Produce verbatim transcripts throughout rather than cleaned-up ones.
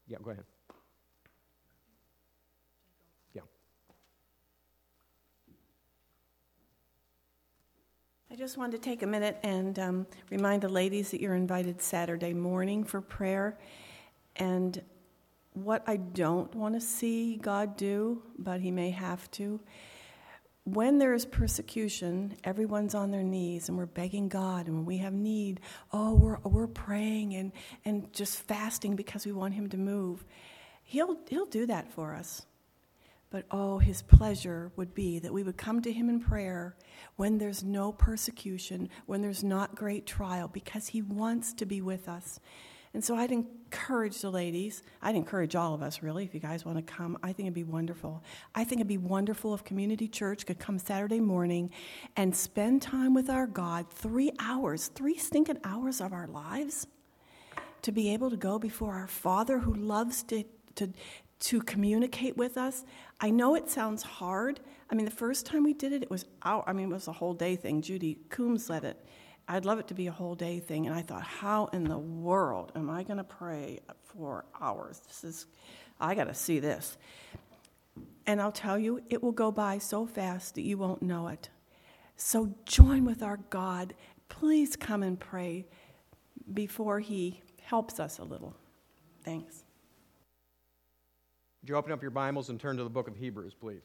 Yeah, go ahead. Yeah. I just wanted to take a minute and um, remind the ladies that you're invited Saturday morning for prayer. And what I don't want to see God do, but he may have to, when there is persecution, everyone's on their knees and we're begging God, and when we have need, oh, we're we're praying and, and just fasting because we want him to move. He'll he'll do that for us. But oh, his pleasure would be that we would come to him in prayer when there's no persecution, when there's not great trial, because he wants to be with us. And so I'd encourage the ladies, I'd encourage all of us, really, if you guys want to come. I think it'd be wonderful. I think it'd be wonderful if Community Church could come Saturday morning and spend time with our God, three hours, three stinking hours of our lives, to be able to go before our Father who loves to, to, to communicate with us. I know it sounds hard. I mean, the first time we did it, it was out. I mean, it was a whole day thing. Judy Coombs led it. I'd love it to be a whole day thing. And I thought, how in the world am I going to pray for hours? This is, I got to see this. And I'll tell you, it will go by so fast that you won't know it. So join with our God. Please come and pray before he helps us a little. Thanks. Would you open up your Bibles and turn to the book of Hebrews, please?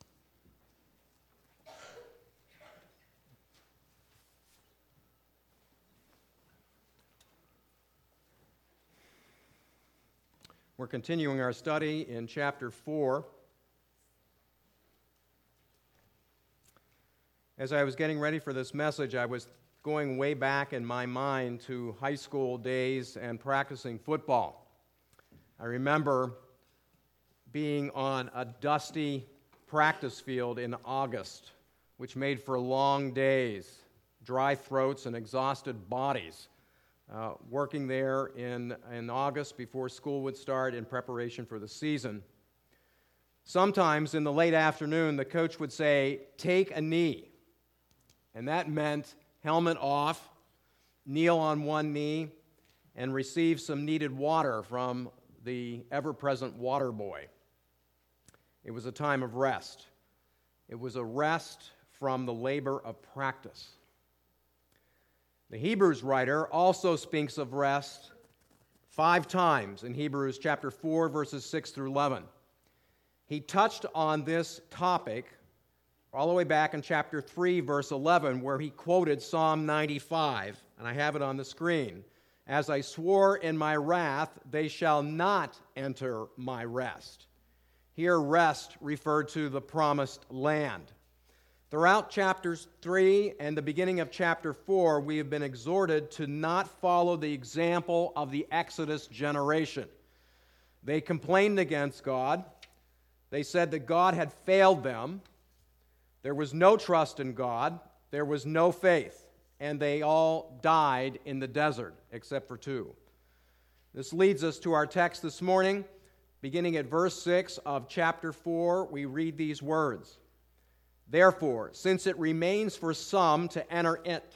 We're continuing our study in chapter four. As I was getting ready for this message, I was going way back in my mind to high school days and practicing football. I remember being on a dusty practice field in August, which made for long days, dry throats, and exhausted bodies. Uh, working there in, in August before school would start in preparation for the season. Sometimes in the late afternoon, the coach would say, "Take a knee." And that meant helmet off, kneel on one knee, and receive some needed water from the ever-present water boy. It was a time of rest. It was a rest from the labor of practice. The Hebrews writer also speaks of rest five times in Hebrews chapter four, verses six through eleven. He touched on this topic all the way back in chapter three, verse eleven, where he quoted Psalm ninety-five, and I have it on the screen. "As I swore in my wrath, they shall not enter my rest." Here, rest referred to the promised land. Throughout chapters three and the beginning of chapter four, we have been exhorted to not follow the example of the Exodus generation. They complained against God. They said that God had failed them. There was no trust in God. There was no faith. And they all died in the desert, except for two. This leads us to our text this morning. Beginning at verse six of chapter four, we read these words. "Therefore, since it remains for some to enter it,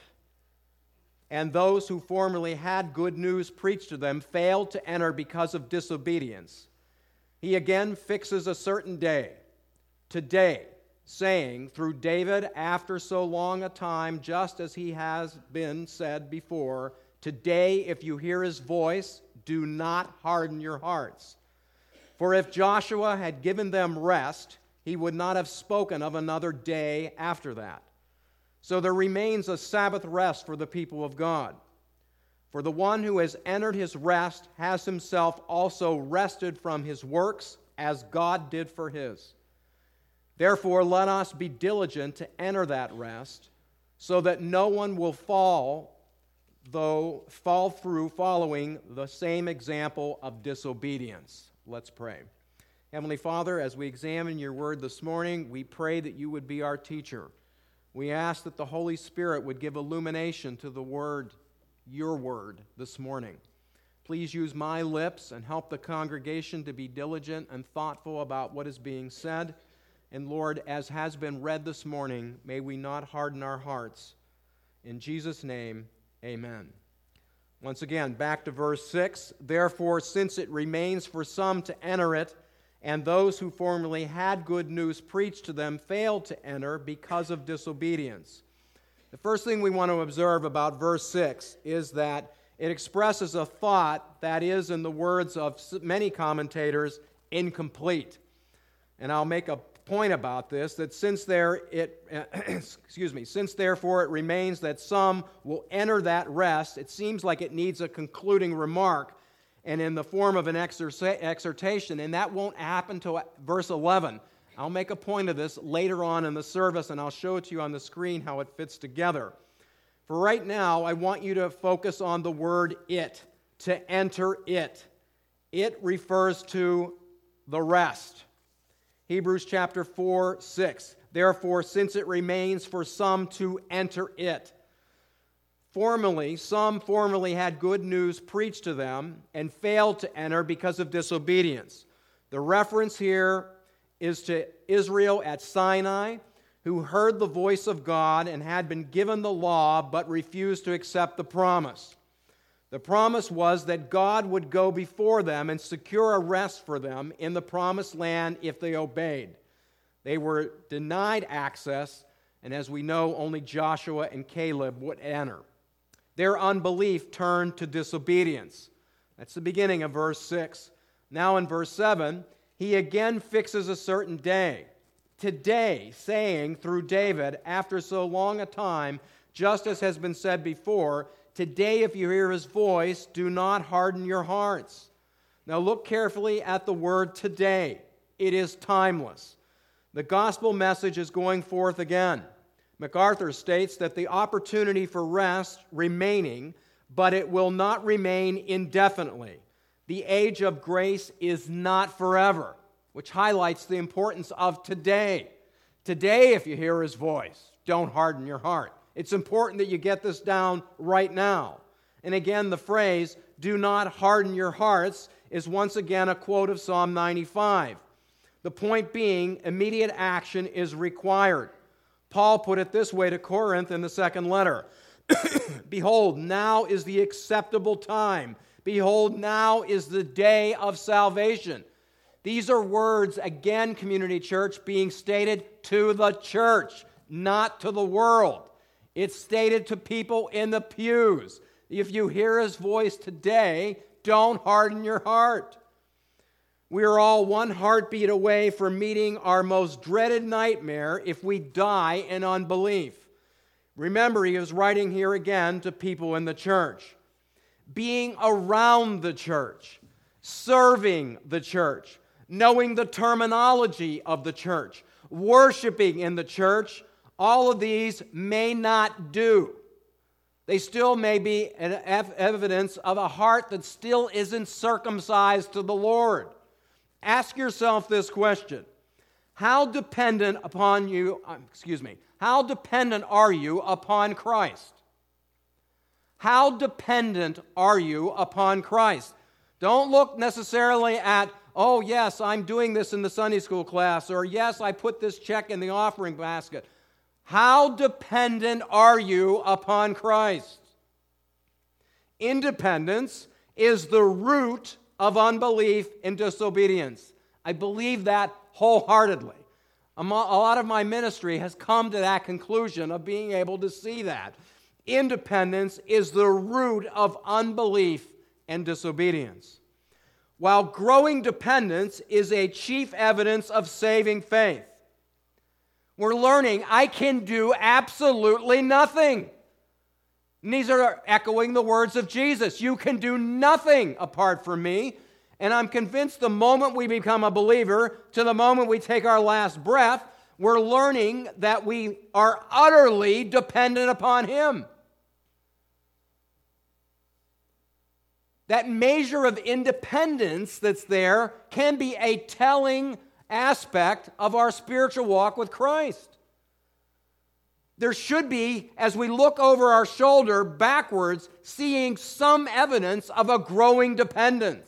and those who formerly had good news preached to them failed to enter because of disobedience, he again fixes a certain day, today, saying, through David after so long a time, just as he has been said before, today, if you hear his voice, do not harden your hearts. For if Joshua had given them rest, he would not have spoken of another day after that. So there remains a Sabbath rest for the people of God. For the one who has entered his rest has himself also rested from his works, as God did for his. Therefore, let us be diligent to enter that rest, so that no one will fall, though fall through following the same example of disobedience." Let's pray. Heavenly Father, as we examine your word this morning, we pray that you would be our teacher. We ask that the Holy Spirit would give illumination to the word, your word, this morning. Please use my lips and help the congregation to be diligent and thoughtful about what is being said. And Lord, as has been read this morning, may we not harden our hearts. In Jesus' name, amen. Once again, back to verse six. Therefore, since it remains for some to enter it, and those who formerly had good news preached to them failed to enter because of disobedience. The first thing we want to observe about verse six is that it expresses a thought that is, in the words of many commentators, incomplete. And I'll make a point about this, that since there it excuse me, since therefore it remains that some will enter that rest, it seems like it needs a concluding remark and in the form of an exorta- exhortation, and that won't happen till verse eleven. I'll make a point of this later on in the service, and I'll show it to you on the screen how it fits together. For right now, I want you to focus on the word it, to enter it. It refers to the rest. Hebrews chapter four, six. Therefore, since it remains for some to enter it. Formerly, some formerly had good news preached to them and failed to enter because of disobedience. The reference here is to Israel at Sinai, who heard the voice of God and had been given the law but refused to accept the promise. The promise was that God would go before them and secure a rest for them in the promised land if they obeyed. They were denied access, and as we know, only Joshua and Caleb would enter. Their unbelief turned to disobedience. That's the beginning of verse six. Now in verse seven, he again fixes a certain day. Today, saying through David, after so long a time, just as has been said before, today, if you hear his voice, do not harden your hearts. Now look carefully at the word today. It is timeless. The gospel message is going forth again. MacArthur states that the opportunity for rest remaining, but it will not remain indefinitely. The age of grace is not forever, which highlights the importance of today. Today, if you hear his voice, don't harden your heart. It's important that you get this down right now. And again, the phrase, do not harden your hearts, is once again a quote of Psalm ninety-five. The point being, immediate action is required. Paul put it this way to Corinth in the second letter. Behold, now is the acceptable time. Behold, now is the day of salvation. These are words, again, Community Church, being stated to the church, not to the world. It's stated to people in the pews. If you hear his voice today, don't harden your heart. We are all one heartbeat away from meeting our most dreaded nightmare if we die in unbelief. Remember, he is writing here again to people in the church. Being around the church, serving the church, knowing the terminology of the church, worshiping in the church, all of these may not do. They still may be an evidence of a heart that still isn't circumcised to the Lord. Ask yourself this question. How dependent upon you, excuse me, how dependent are you upon Christ? How dependent are you upon Christ? Don't look necessarily at, oh yes, I'm doing this in the Sunday school class, or yes, I put this check in the offering basket. How dependent are you upon Christ? Independence is the root of unbelief and disobedience. I believe that wholeheartedly. A lot of my ministry has come to that conclusion of being able to see that. Independence is the root of unbelief and disobedience. While growing dependence is a chief evidence of saving faith. We're learning I can do absolutely nothing. And these are echoing the words of Jesus. You can do nothing apart from me. And I'm convinced the moment we become a believer to the moment we take our last breath, we're learning that we are utterly dependent upon him. That measure of independence that's there can be a telling aspect of our spiritual walk with Christ. There should be, as we look over our shoulder backwards, seeing some evidence of a growing dependence.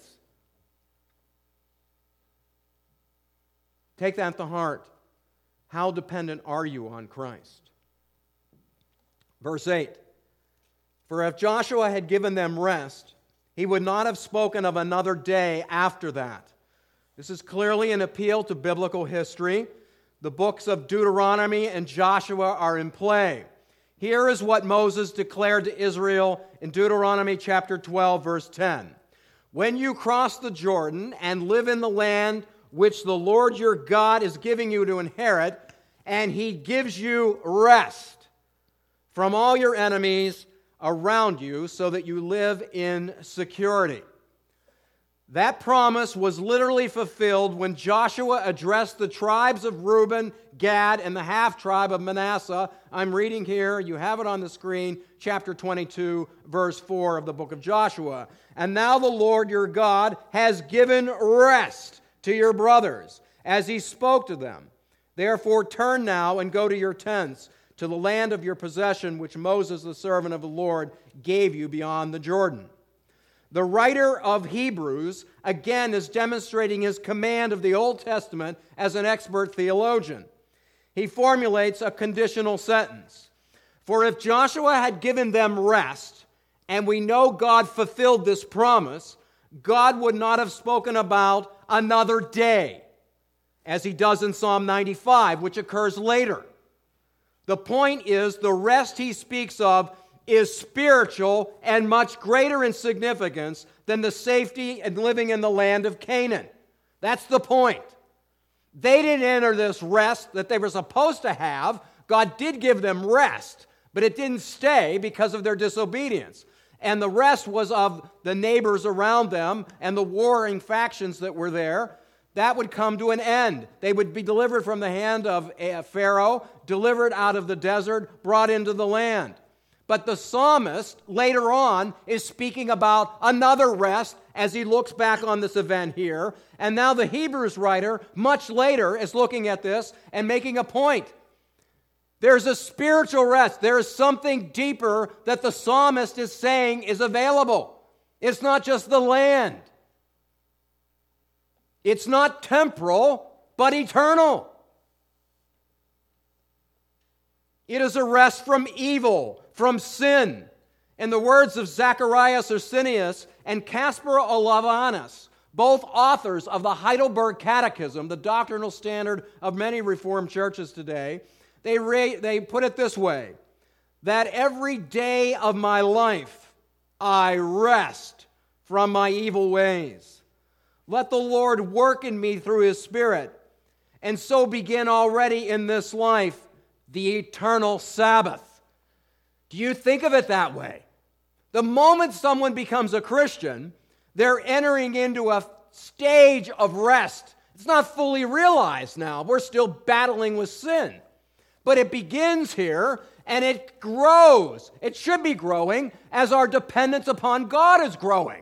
Take that to heart. How dependent are you on Christ? Verse eight. For if Joshua had given them rest, he would not have spoken of another day after that. This is clearly an appeal to biblical history. The books of Deuteronomy and Joshua are in play. Here is what Moses declared to Israel in Deuteronomy chapter twelve, verse ten. When you cross the Jordan and live in the land which the Lord your God is giving you to inherit, and he gives you rest from all your enemies around you so that you live in security. That promise was literally fulfilled when Joshua addressed the tribes of Reuben, Gad, and the half-tribe of Manasseh. I'm reading here, you have it on the screen, chapter twenty-two, verse four of the book of Joshua. And now the Lord your God has given rest to your brothers, as he spoke to them. Therefore turn now and go to your tents, to the land of your possession, which Moses, the servant of the Lord, gave you beyond the Jordan. The writer of Hebrews, again, is demonstrating his command of the Old Testament as an expert theologian. He formulates a conditional sentence. For if Joshua had given them rest, and we know God fulfilled this promise, God would not have spoken about another day, as he does in Psalm ninety-five, which occurs later. The point is, the rest he speaks of is spiritual and much greater in significance than the safety and living in the land of Canaan. That's the point. They didn't enter this rest that they were supposed to have. God did give them rest, but it didn't stay because of their disobedience. And the rest was of the neighbors around them and the warring factions that were there. That would come to an end. They would be delivered from the hand of Pharaoh, delivered out of the desert, brought into the land. But the psalmist, later on, is speaking about another rest as he looks back on this event here. And now the Hebrews writer, much later, is looking at this and making a point. There's a spiritual rest. There is something deeper that the psalmist is saying is available. It's not just the land. It's not temporal, but eternal. It is a rest from evil, from sin. In the words of Zacharias Ursinius and Caspar Olavanus, both authors of the Heidelberg Catechism, the doctrinal standard of many Reformed churches today, they, re- they put it this way, that every day of my life I rest from my evil ways. Let the Lord work in me through His Spirit, and so begin already in this life the eternal Sabbath. Do you think of it that way? The moment someone becomes a Christian, they're entering into a stage of rest. It's not fully realized now. We're still battling with sin. But it begins here, and it grows. It should be growing as our dependence upon God is growing.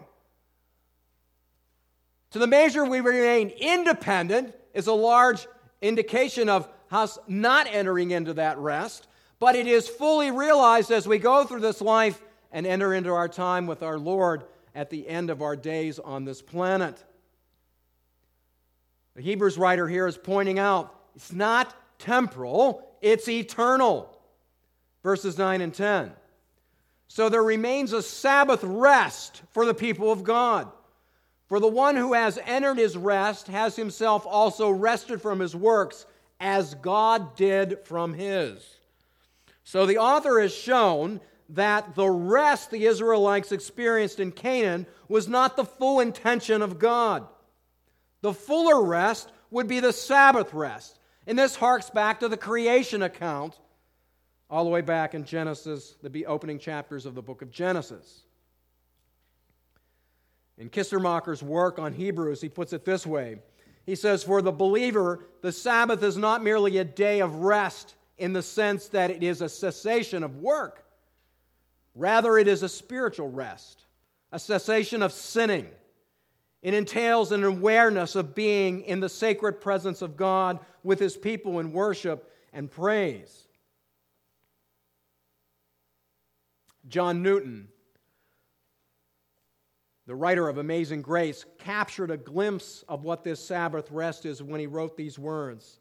To the measure we remain independent is a large indication of us not entering into that rest, but it is fully realized as we go through this life and enter into our time with our Lord at the end of our days on this planet. The Hebrews writer here is pointing out it's not temporal, it's eternal. Verses nine and ten. So there remains a Sabbath rest for the people of God. For the one who has entered his rest has himself also rested from his works, as God did from his. So the author has shown that the rest the Israelites experienced in Canaan was not the full intention of God. The fuller rest would be the Sabbath rest. And this harks back to the creation account, all the way back in Genesis, the opening chapters of the book of Genesis. In Kissermacher's work on Hebrews, he puts it this way. He says, for the believer, the Sabbath is not merely a day of rest in the sense that it is a cessation of work. Rather, it is a spiritual rest, a cessation of sinning. It entails an awareness of being in the sacred presence of God with His people in worship and praise. John Newton, the writer of Amazing Grace, captured a glimpse of what this Sabbath rest is when he wrote these words.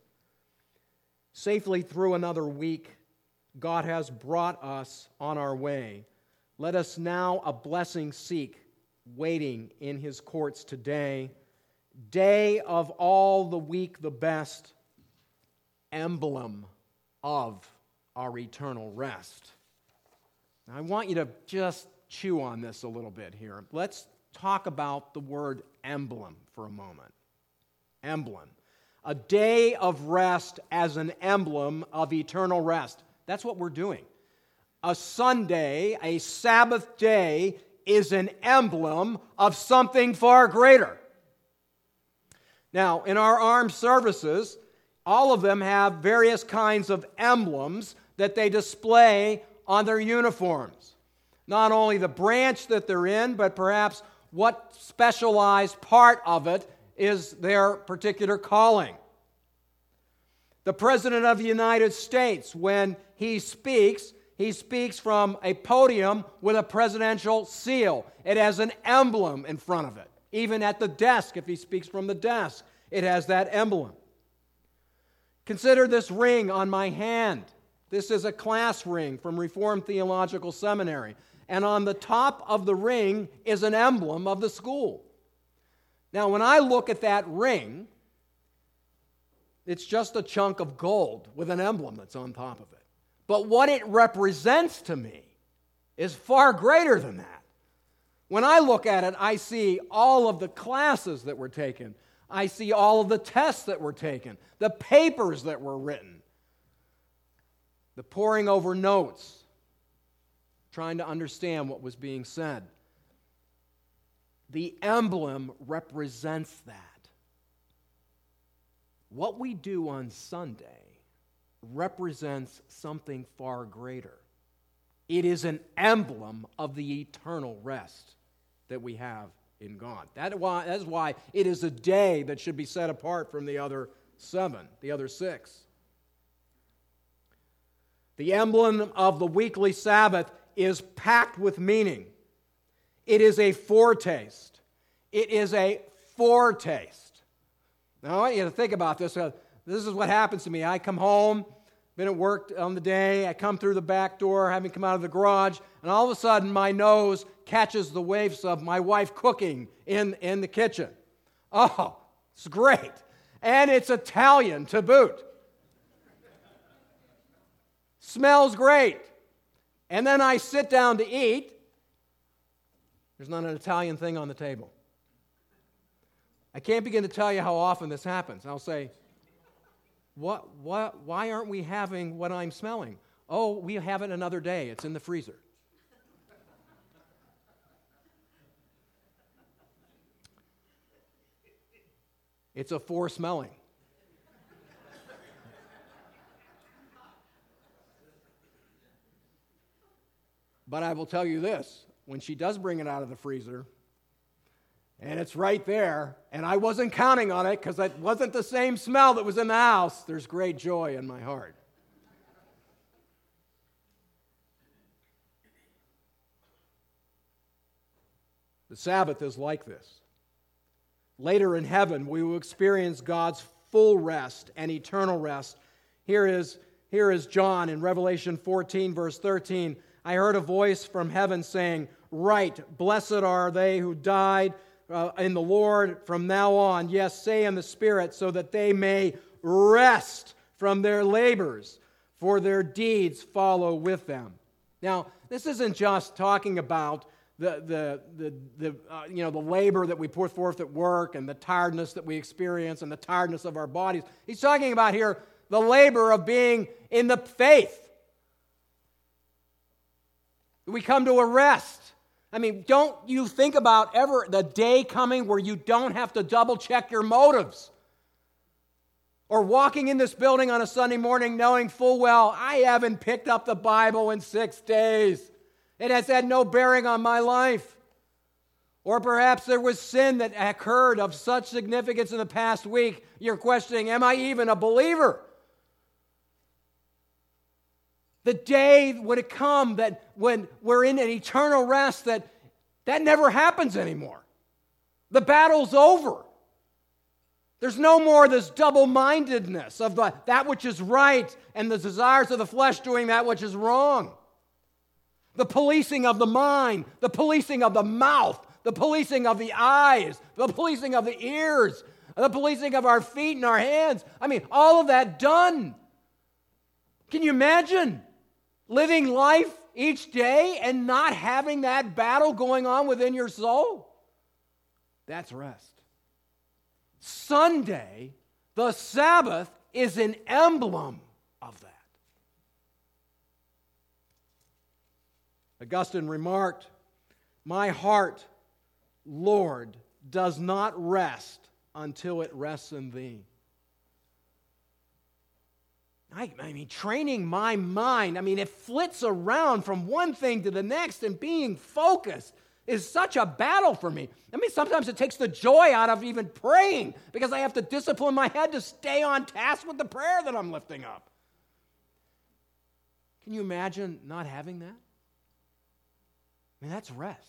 Safely through another week, God has brought us on our way. Let us now a blessing seek, waiting in his courts today. Day of all the week the best, emblem of our eternal rest. Now, I want you to just chew on this a little bit here. Let's talk about the word emblem for a moment. Emblem. A day of rest as an emblem of eternal rest. That's what we're doing. A Sunday, a Sabbath day, is an emblem of something far greater. Now, in our armed services, all of them have various kinds of emblems that they display on their uniforms. Not only the branch that they're in, but perhaps what specialized part of it is their particular calling. The President of the United States, when he speaks, he speaks from a podium with a presidential seal. It has an emblem in front of it. Even at the desk, if he speaks from the desk, it has that emblem. Consider this ring on my hand. This is a class ring from Reformed Theological Seminary. And on the top of the ring is an emblem of the school. Now, when I look at that ring, it's just a chunk of gold with an emblem that's on top of it. But what it represents to me is far greater than that. When I look at it, I see all of the classes that were taken. I see all of the tests that were taken, the papers that were written, the poring over notes, trying to understand what was being said. The emblem represents that. What we do on Sunday represents something far greater. It is an emblem of the eternal rest that we have in God. That why, that's why it is a day that should be set apart from the other seven, the other six. The emblem of the weekly Sabbath is packed with meaning. It is a foretaste. It is a foretaste. Now, I want you to think about this. This is what happens to me. I come home, been at work on the day, I come through the back door, having come out of the garage, and all of a sudden my nose catches the waves of my wife cooking in, in the kitchen. Oh, it's great. And it's Italian to boot. Smells great. And then I sit down to eat. There's not an Italian thing on the table. I can't begin to tell you how often this happens. I'll say, what, what, why aren't we having what I'm smelling? Oh, we have it another day. It's in the freezer. It's a foresmelling. But I will tell you this, when she does bring it out of the freezer, and it's right there, and I wasn't counting on it because it wasn't the same smell that was in the house, there's great joy in my heart. The Sabbath is like this. Later in heaven, we will experience God's full rest and eternal rest. Here is, here is John in Revelation fourteen, verse thirteen. I heard a voice from heaven saying, "Write, blessed are they who died uh, in the Lord from now on. Yes, say in the Spirit, so that they may rest from their labors, for their deeds follow with them." Now, this isn't just talking about the the the, the uh, you know the labor that we put forth at work and the tiredness that we experience and the tiredness of our bodies. He's talking about here the labor of being in the faith. We come to a rest. I mean, don't you think about ever the day coming where you don't have to double check your motives? Or walking in this building on a Sunday morning knowing full well, I haven't picked up the Bible in six days. It has had no bearing on my life. Or perhaps there was sin that occurred of such significance in the past week, you're questioning, am I even a believer? The day would it come that when we're in an eternal rest, that that never happens anymore. The battle's over. There's no more this double-mindedness of the, that which is right and the desires of the flesh doing that which is wrong. the policing of the mind, the policing of the mouth, the policing of the eyes, the policing of the ears, the policing of our feet and our hands. I mean, all of that done. Can you imagine living life each day and not having that battle going on within your soul? That's rest. Sunday, the Sabbath, is an emblem of that. Augustine remarked, "My heart, Lord, does not rest until it rests in Thee." I, I mean, training my mind, I mean, it flits around from one thing to the next, and being focused is such a battle for me. I mean, sometimes it takes the joy out of even praying because I have to discipline my head to stay on task with the prayer that I'm lifting up. Can you imagine not having that? I mean, that's rest.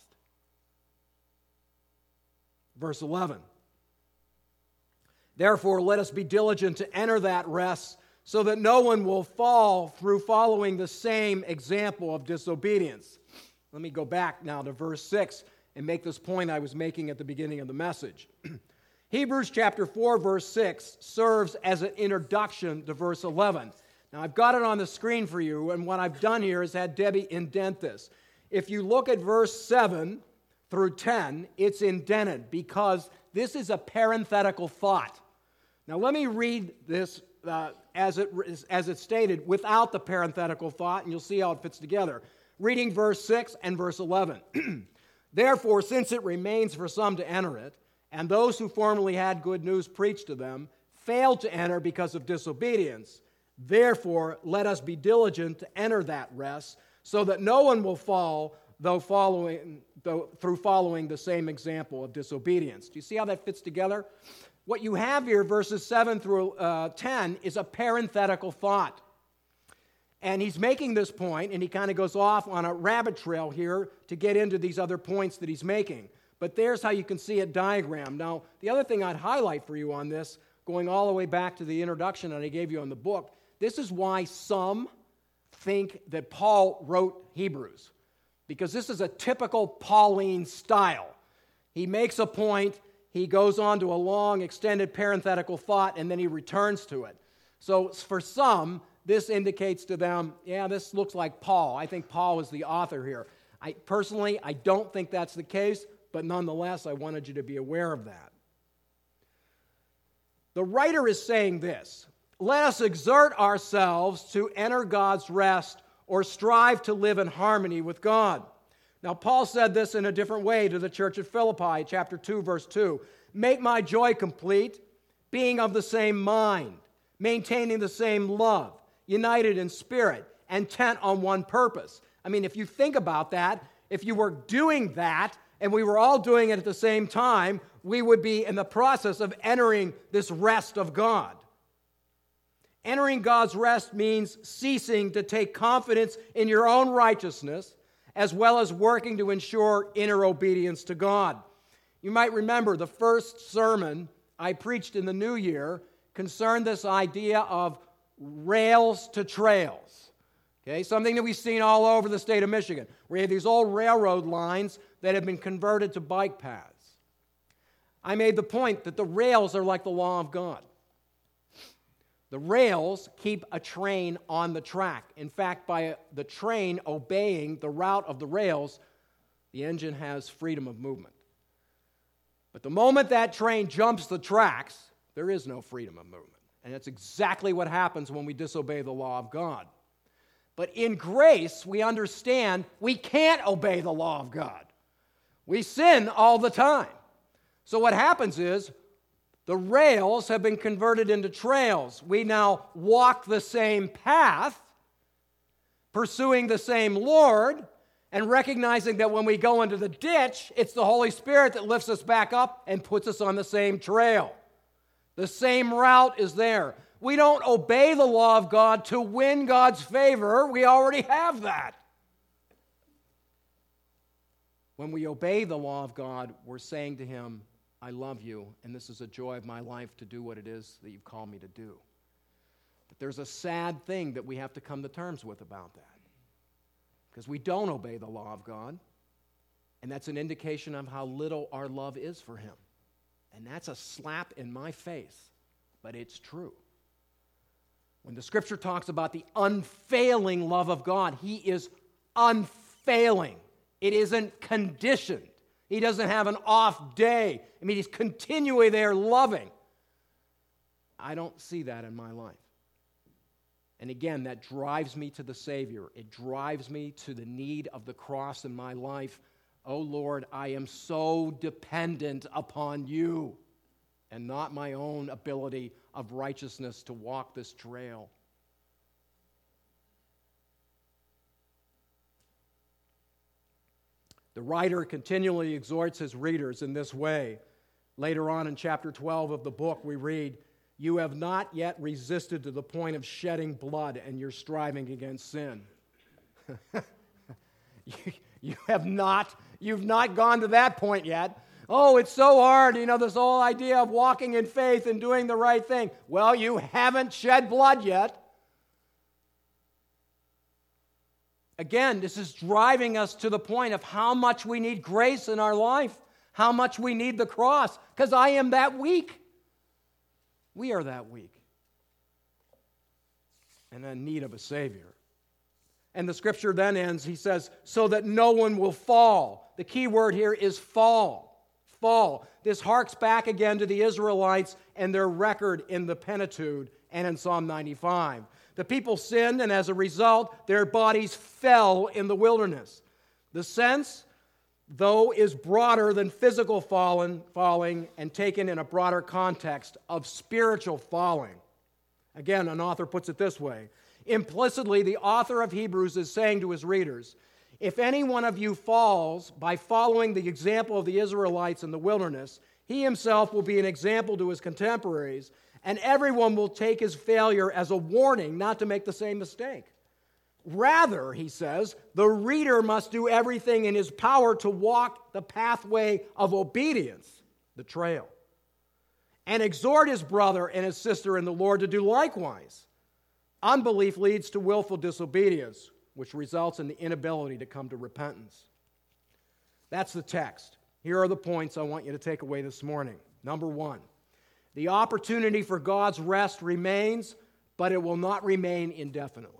Verse eleven. Therefore, let us be diligent to enter that rest, so that no one will fall through following the same example of disobedience. Let me go back now to verse six and make this point I was making at the beginning of the message. Hebrews chapter four, verse six serves as an introduction to verse eleven. Now, I've got it on the screen for you, and what I've done here is had Debbie indent this. If you look at verse seven through ten, it's indented because this is a parenthetical thought. Now, let me read this uh, as it as it's stated without the parenthetical thought, and you'll see how it fits together. Reading verse six and verse eleven. Therefore, since it remains for some to enter it, and those who formerly had good news preached to them failed to enter because of disobedience, therefore let us be diligent to enter that rest, so that no one will fall though following though through following the same example of disobedience. Do you see how that fits together? What you have here, verses seven through uh, ten, is a parenthetical thought. And he's making this point, and he kind of goes off on a rabbit trail here to get into these other points that he's making. But there's how you can see it diagrammed. Now, the other thing I'd highlight for you on this, going all the way back to the introduction that I gave you on the book, this is why some think that Paul wrote Hebrews, because this is a typical Pauline style. He makes a point, he goes on to a long, extended parenthetical thought, and then he returns to it. So for some, this indicates to them, yeah, this looks like Paul. I think Paul is the author here. I personally, I don't think that's the case, but nonetheless, I wanted you to be aware of that. The writer is saying this: let us exert ourselves to enter God's rest, or strive to live in harmony with God. Now, Paul said this in a different way to the church at Philippi, chapter two, verse two. Make my joy complete, being of the same mind, maintaining the same love, united in spirit, intent on one purpose. I mean, if you think about that, if you were doing that, and we were all doing it at the same time, we would be in the process of entering this rest of God. Entering God's rest means ceasing to take confidence in your own righteousness, as well as working to ensure inner obedience to God. You might remember the first sermon I preached in the new year concerned this idea of rails to trails. Okay, something that we've seen all over the state of Michigan. We have these old railroad lines that have been converted to bike paths. I made the point that the rails are like the law of God. The rails keep a train on the track. In fact, by the train obeying the route of the rails, the engine has freedom of movement. But the moment that train jumps the tracks, there is no freedom of movement. And that's exactly what happens when we disobey the law of God. But in grace, we understand we can't obey the law of God. We sin all the time. So what happens is, the rails have been converted into trails. We now walk the same path, pursuing the same Lord, and recognizing that when we go into the ditch, it's the Holy Spirit that lifts us back up and puts us on the same trail. The same route is there. We don't obey the law of God to win God's favor. We already have that. When we obey the law of God, we're saying to Him, I love you, and this is a joy of my life to do what it is that you've called me to do. But there's a sad thing that we have to come to terms with about that. because we don't obey the law of God. And that's an indication of how little our love is for him. And that's a slap in my face, but it's true. When the scripture talks about the unfailing love of God, he is unfailing. It isn't conditioned. He doesn't have an off day. I mean, he's continually there loving. I don't see that in my life. And again, that drives me to the Savior. It drives me to the need of the cross in my life. Oh Lord, I am so dependent upon you and not my own ability of righteousness to walk this trail. The writer continually exhorts his readers in this way. Later on in chapter twelve of the book, we read, "You have not yet resisted to the point of shedding blood, and you're striving against sin." you, you have not, you've not gone to that point yet. Oh, it's so hard, you know, this whole idea of walking in faith and doing the right thing. Well, you haven't shed blood yet. Again, this is driving us to the point of how much we need grace in our life, how much we need the cross, because I am that weak. We are that weak and in need of a Savior. And the scripture then ends, he says, so that no one will fall. The key word here is fall. Fall. This harks back again to the Israelites and their record in the Pentateuch and in Psalm ninety-five. The people sinned, and as a result, their bodies fell in the wilderness. The sense, though, is broader than physical falling, falling and taken in a broader context of spiritual falling. Again, an author puts it this way. Implicitly, the author of Hebrews is saying to his readers, if any one of you falls by following the example of the Israelites in the wilderness, he himself will be an example to his contemporaries, and everyone will take his failure as a warning not to make the same mistake. Rather, he says, the reader must do everything in his power to walk the pathway of obedience, the trail, and exhort his brother and his sister in the Lord to do likewise. Unbelief leads to willful disobedience, which results in the inability to come to repentance. That's the text. Here are the points I want you to take away this morning. Number one, the opportunity for God's rest remains, but it will not remain indefinitely.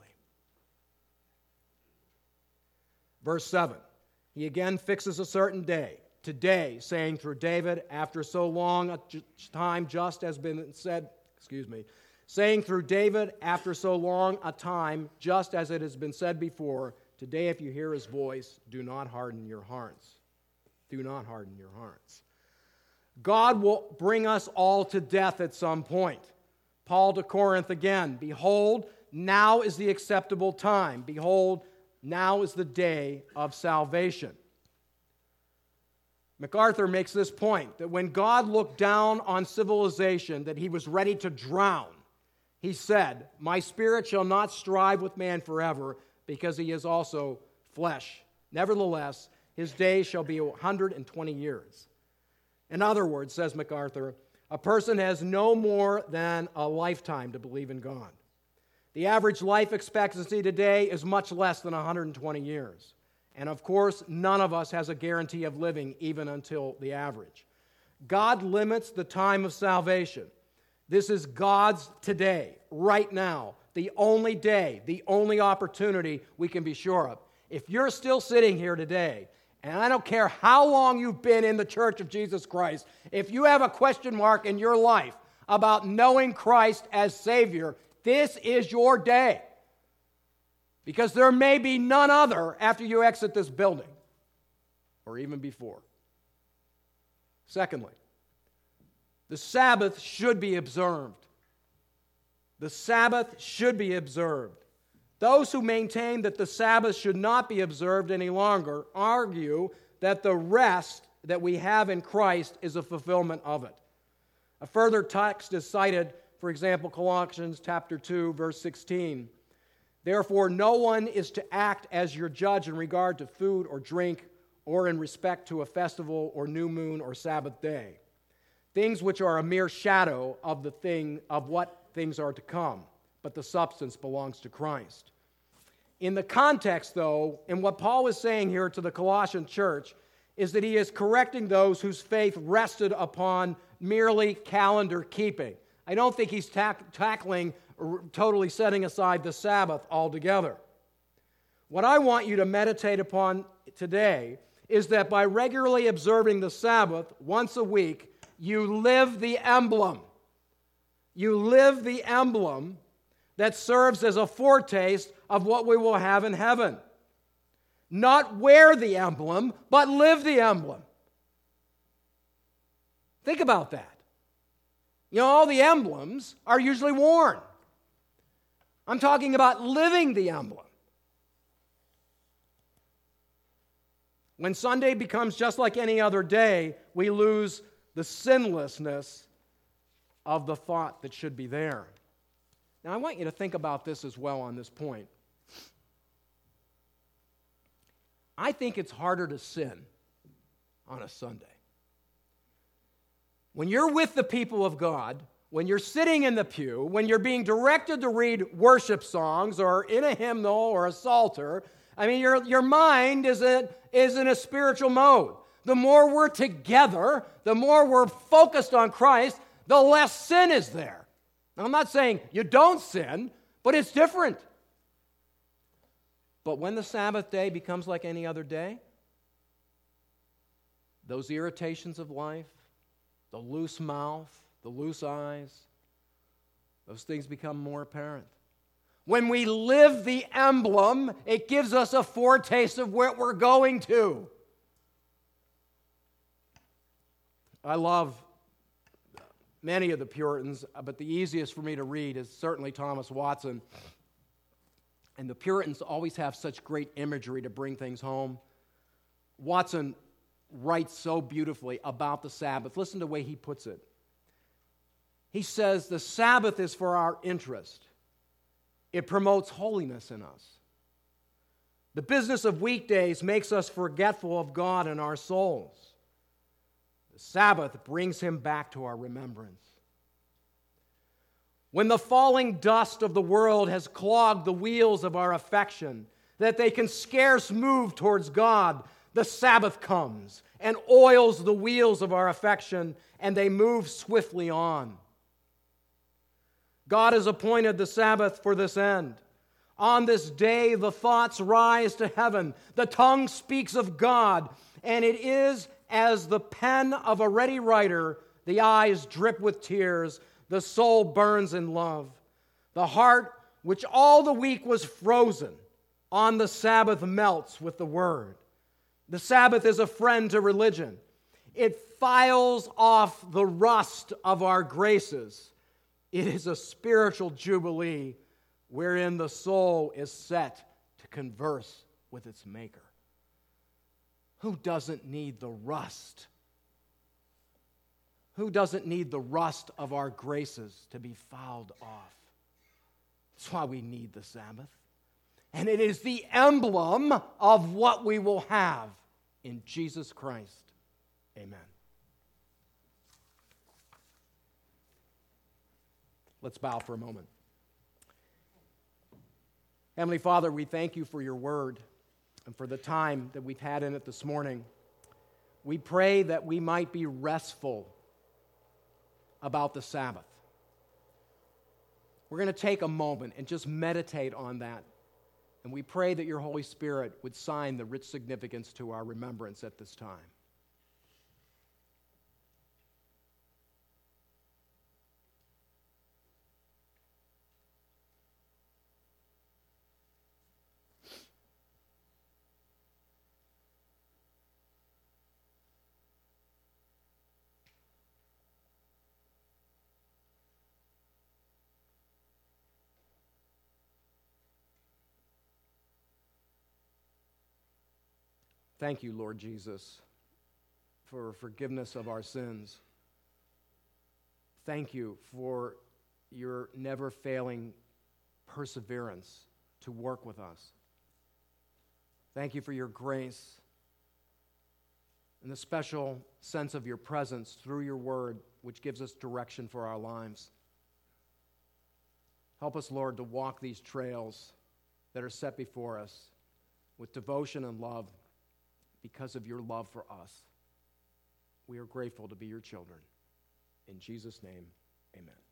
Verse seven, he again fixes a certain day, today, saying through David, after so long a time just has been said, excuse me, saying through David, after so long a time, just as it has been said before, today if you hear his voice, do not harden your hearts. Do not harden your hearts. God will bring us all to death at some point. Paul to Corinth again, behold, now is the acceptable time. Behold, now is the day of salvation. MacArthur makes this point, that when God looked down on civilization, that he was ready to drown, he said, my spirit shall not strive with man forever, because he is also flesh. Nevertheless, his days shall be one hundred twenty years. In other words, says MacArthur, a person has no more than a lifetime to believe in God. The average life expectancy today is much less than one hundred twenty years. And of course, none of us has a guarantee of living even until the average. God limits the time of salvation. This is God's today, right now, the only day, the only opportunity we can be sure of. If you're still sitting here today, and I don't care how long you've been in the Church of Jesus Christ, if you have a question mark in your life about knowing Christ as Savior, this is your day. Because there may be none other after you exit this building, or even before. Secondly, the Sabbath should be observed. The Sabbath should be observed. Those who maintain that the Sabbath should not be observed any longer argue that the rest that we have in Christ is a fulfillment of it. A further text is cited, for example, Colossians chapter two, verse sixteen. Therefore, no one is to act as your judge in regard to food or drink, or in respect to a festival or new moon or Sabbath day, things which are a mere shadow of the thing of what things are to come, but the substance belongs to Christ. In the context, though, and what Paul is saying here to the Colossian church, is that he is correcting those whose faith rested upon merely calendar keeping. I don't think he's tack- tackling, r- totally setting aside the Sabbath altogether. What I want you to meditate upon today is that by regularly observing the Sabbath once a week, you live the emblem. You live the emblem that serves as a foretaste of what we will have in heaven. Not wear the emblem, but live the emblem. Think about that. You know, all the emblems are usually worn. I'm talking about living the emblem. When Sunday becomes just like any other day, we lose the sinlessness of the thought that should be there. Now, I want you to think about this as well on this point. I think it's harder to sin on a Sunday. When you're with the people of God, when you're sitting in the pew, when you're being directed to read worship songs or in a hymnal or a psalter, I mean, your, your mind is, a, is in a spiritual mode. The more we're together, the more we're focused on Christ, the less sin is there. Now, I'm not saying you don't sin, but it's different. But when the Sabbath day becomes like any other day, those irritations of life, the loose mouth, the loose eyes, those things become more apparent. When we live the emblem, it gives us a foretaste of where we're going to. I love many of the Puritans, but the easiest for me to read is certainly Thomas Watson. And the Puritans always have such great imagery to bring things home. Watson writes so beautifully about the Sabbath. Listen to the way he puts it. He says, the Sabbath is for our interest. It promotes holiness in us. The business of weekdays makes us forgetful of God and our souls. The Sabbath brings him back to our remembrance. When the falling dust of the world has clogged the wheels of our affection, that they can scarce move towards God, the Sabbath comes and oils the wheels of our affection, and they move swiftly on. God has appointed the Sabbath for this end. On this day, the thoughts rise to heaven, the tongue speaks of God, and it is as the pen of a ready writer, the eyes drip with tears, the soul burns in love. The heart, which all the week was frozen, on the Sabbath melts with the word. The Sabbath is a friend to religion. It files off the rust of our graces. It is a spiritual jubilee wherein the soul is set to converse with its Maker. Who doesn't need the rust? Who doesn't need the rust of our graces to be filed off? That's why we need the Sabbath. And it is the emblem of what we will have in Jesus Christ. Amen. Let's bow for a moment. Heavenly Father, we thank you for your word and for the time that we've had in it this morning. We pray that we might be restful about the Sabbath. We're going to take a moment and just meditate on that. And we pray that your Holy Spirit would sign the rich significance to our remembrance at this time. Thank you, Lord Jesus, for forgiveness of our sins. Thank you for your never-failing perseverance to work with us. Thank you for your grace and the special sense of your presence through your word, which gives us direction for our lives. Help us, Lord, to walk these trails that are set before us with devotion and love because of your love for us. We are grateful to be your children. In Jesus' name, amen.